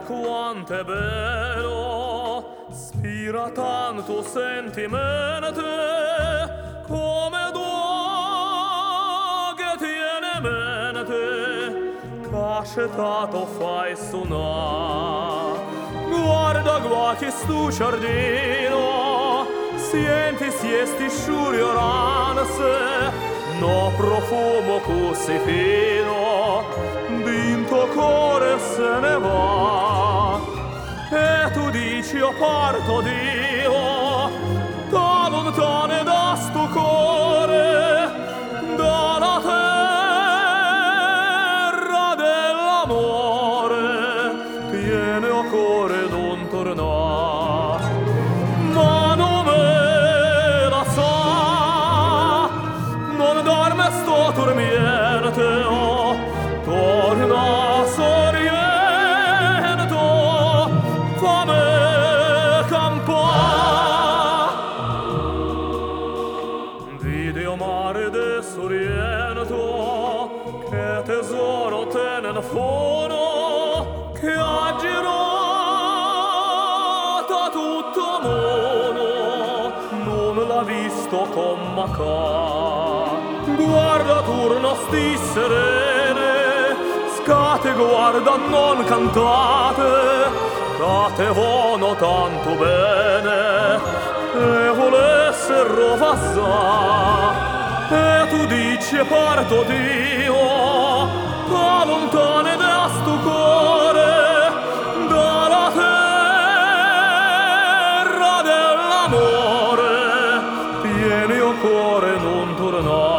quanto è bello, spira tanto sentimento, come do che tiene mente, cascetato fai suonare. Guarda qua che stu giardino, senti sti sciurioranze, no profumo così fino, d'into cuore se ne va. E tu dici io parto Dio, da lontane da sto cuore, dalla terra dell'amore, tiene o cuore non tornare. Ma non me la sa, non dorme sto dormiente, oh, torna sorriento, fammi campare. Vidi o mare de sorriento, che tesoro tene in fondo, che ha girato tutto mondo, non l'ha visto con macà. Guarda turno sti serene, scate guarda non cantate, cate vono tanto bene e volessero passare. E tu dici parto Dio, da lontane da sto cuore, dalla terra dell'amore, tieni o cuore non tornare.